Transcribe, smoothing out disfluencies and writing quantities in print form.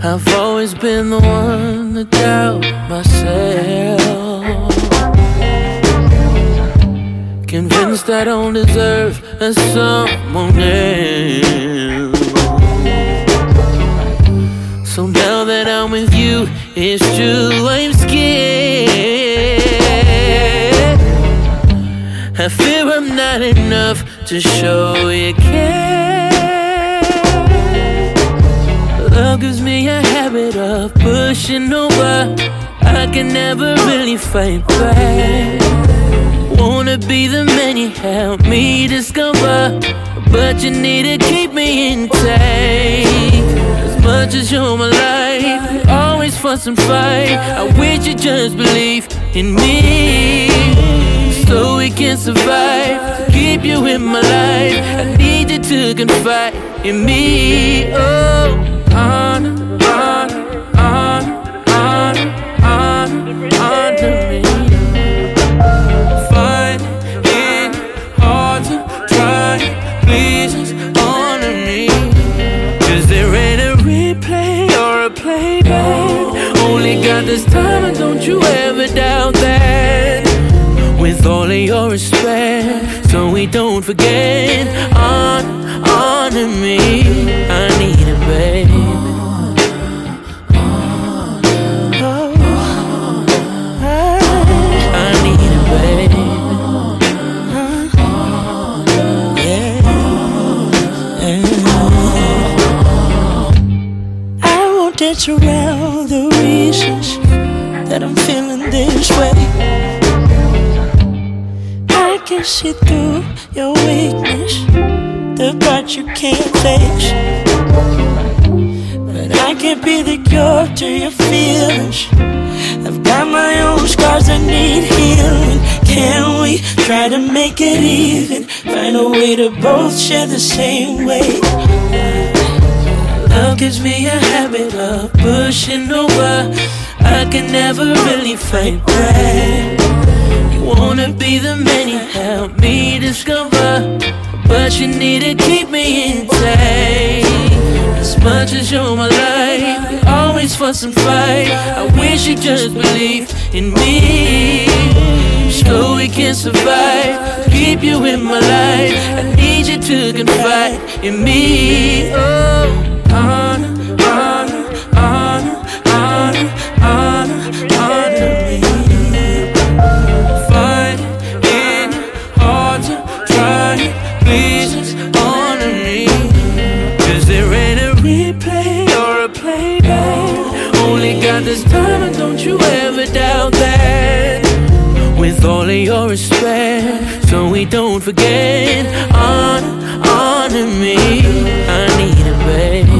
I've always been the one to doubt myself, convinced I don't deserve someone else. So now that I'm with you, it's true, I'm scared. I fear I'm not enough to show you care. Love gives me a habit of pushing over. I can never really fight back. Wanna be the man you help me discover, but you need to keep me intact. As much as you're my life, always fuss and fight. I wish you just believe in me, so we can survive. Keep you in my life, I need you to confide in me. Oh, honor, honor, honor, honor, honor, honor me. Find it hard to try, please just honor me. 'Cause there ain't a replay or a playback. Only got this time, and don't you ever doubt that. With all of your respect, so we don't forget, honor me. I need it, baby. I need it, baby. I won't dance around the reasons that I'm feeling this way. I can see through your weakness, the part you can't face. But I can't be the cure to your feelings. I've got my own scars that need healing. Can we try to make it even? Find a way to both share the same weight. Love gives me a habit of pushing over. I can never really fight back. You wanna be the man you help me discover, but you need to keep me intact. As much as you're my life, always fuss and fight. I wish you just believed in me, so we can survive. Keep you in my life, I need you to confide in me. Oh, honor, honor, honor, honor, honor, honor me. Find it hard to try, please just honor me. 'Cause there ain't a replay or a playback. Only got this time, and don't you ever doubt that. With all of your respect, so we don't forget, honor me. I need it, baby.